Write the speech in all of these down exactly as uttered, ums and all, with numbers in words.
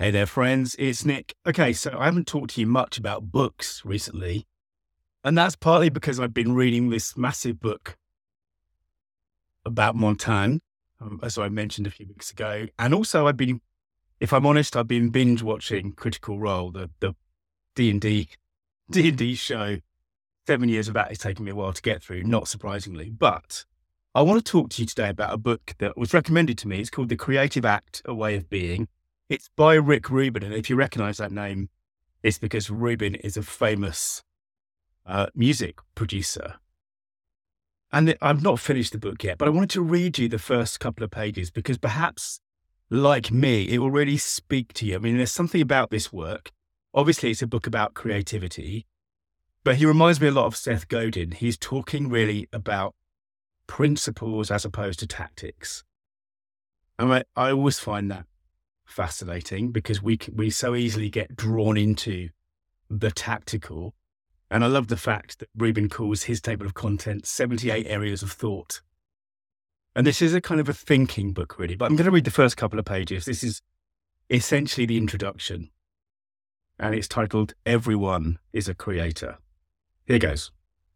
Hey there, friends. It's Nick. Okay, so I haven't talked to you much about books recently, and that's partly because I've been reading this massive book about Montaigne, um, as I mentioned a few weeks ago. And also I've been, if I'm honest, I've been binge watching Critical Role, the, the D and D, D and D show. Seven years of that is taking me a while to get through, not surprisingly. But I want to talk to you today about a book that was recommended to me. It's called The Creative Act, A Way of Being. It's by Rick Rubin. And if you recognize that name, it's because Rubin is a famous uh, music producer. And I've not finished the book yet, but I wanted to read you the first couple of pages because perhaps, like me, it will really speak to you. I mean, there's something about this work. Obviously, it's a book about creativity, but he reminds me a lot of Seth Godin. He's talking really about principles as opposed to tactics. And I, I always find that fascinating because we we so easily get drawn into the tactical. And I love the fact that Rubin calls his table of contents seventy-eight areas of thought. And this is a kind of a thinking book, really. But I'm going to read the first couple of pages. This is essentially the introduction. And it's titled, Everyone is a Creator. Here goes.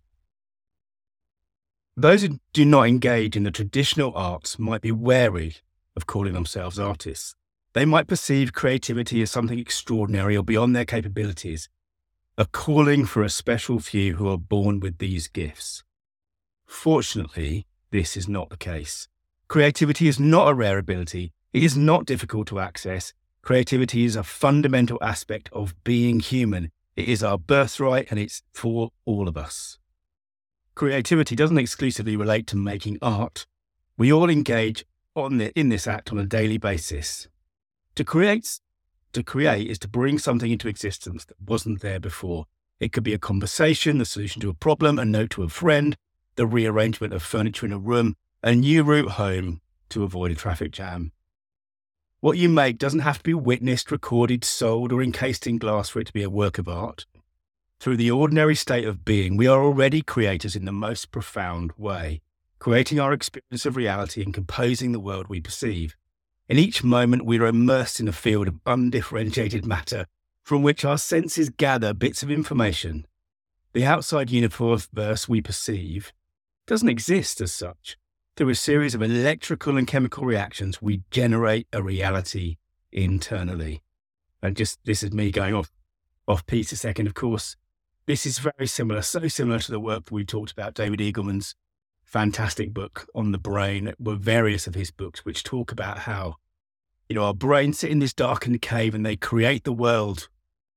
Those who do not engage in the traditional arts might be wary of calling themselves artists. They might perceive creativity as something extraordinary or beyond their capabilities, a calling for a special few who are born with these gifts. Fortunately, this is not the case. Creativity is not a rare ability. It is not difficult to access. Creativity is a fundamental aspect of being human. It is our birthright and it's for all of us. Creativity doesn't exclusively relate to making art. We all engage on the, in this act on a daily basis. To create, to create is to bring something into existence that wasn't there before. It could be a conversation, the solution to a problem, a note to a friend, the rearrangement of furniture in a room, a new route home to avoid a traffic jam. What you make doesn't have to be witnessed, recorded, sold, or encased in glass for it to be a work of art. Through the ordinary state of being, we are already creators in the most profound way, creating our experience of reality and composing the world we perceive. In each moment, we are immersed in a field of undifferentiated matter from which our senses gather bits of information. The outside universe we perceive doesn't exist as such. Through a series of electrical and chemical reactions, we generate a reality internally. And just, this is me going off, off piece a second, of course. This is very similar, so similar to the work that we talked about, David Eagleman's fantastic book on the brain, were various of his books, which talk about how, you know, our brains sit in this darkened cave and they create the world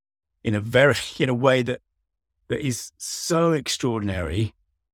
in a very, in a way that, that is so extraordinary.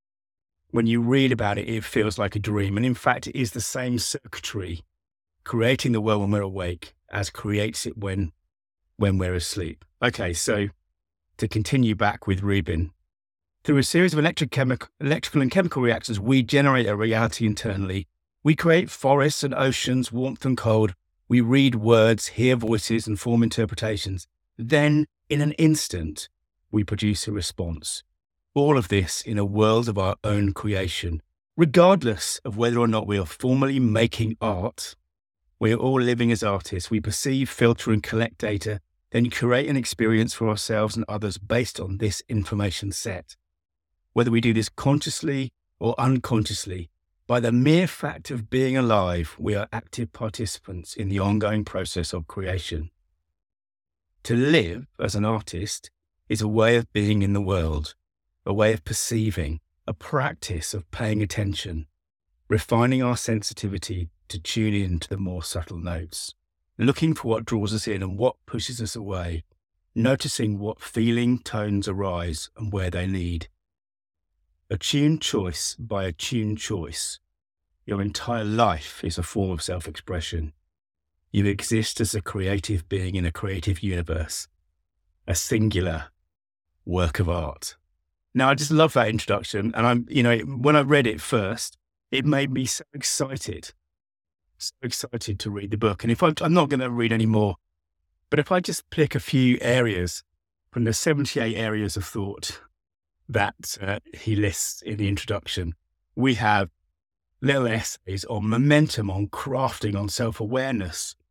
When you read about it, it feels like a dream. And in fact, it is the same circuitry creating the world when we're awake as creates it when, when we're asleep. Okay, so to continue back with Rubin, through a series of electric, chemical, electrical and chemical reactions, we generate a reality internally. We create forests and oceans, warmth and cold. We read words, hear voices, and form interpretations. Then, in an instant, we produce a response. All of this in a world of our own creation. Regardless of whether or not we are formally making art, we are all living as artists. We perceive, filter, and collect data, then create an experience for ourselves and others based on this information set. Whether we do this consciously or unconsciously, by the mere fact of being alive, we are active participants in the ongoing process of creation. To live as an artist is a way of being in the world, a way of perceiving, a practice of paying attention, refining our sensitivity to tune in to the more subtle notes, looking for what draws us in and what pushes us away, noticing what feeling tones arise and where they lead. A tuned choice by a tuned choice. Your entire life is a form of self-expression. You exist as a creative being in a creative universe, a singular work of art. Now, I just love that introduction. And I'm, you know, when I read it first, it made me so excited, so excited to read the book. And if I, I'm not going to read any more, but if I just pick a few areas from the seventy-eight areas of thought that uh, he lists in the introduction, we have little essays on momentum, on crafting, on self-awareness,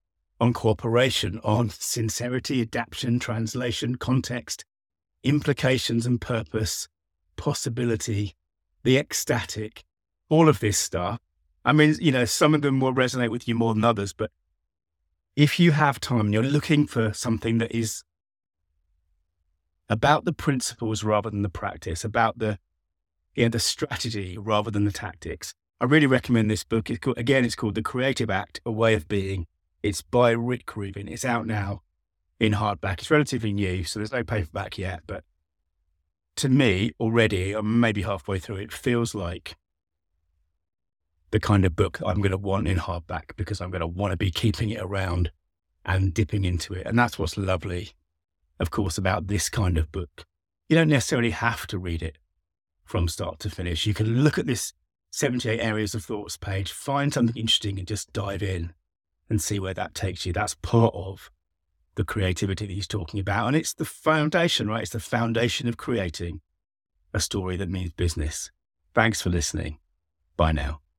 on cooperation, on sincerity, adaptation, translation, context, implications and purpose, possibility, the ecstatic, all of this stuff. I mean, you know, some of them will resonate with you more than others, but if you have time and you're looking for something that is about the principles rather than the practice, about the, you know, the strategy rather than the tactics, I really recommend this book. It's called, again, it's called The Creative Act, A Way of Being. It's by Rick Rubin. It's out now in hardback. It's relatively new, so there's no paperback yet. But to me, already, I'm maybe halfway through, it feels like the kind of book I'm going to want in hardback, because I'm going to want to be keeping it around and dipping into it. And that's what's lovely, of course, about this kind of book. You don't necessarily have to read it from start to finish. You can look at this seventy-eight areas of thoughts page, find something interesting and just dive in and see where that takes you. That's part of the creativity that he's talking about. And it's the foundation, right? It's the foundation of creating a story that means business. Thanks for listening. Bye now.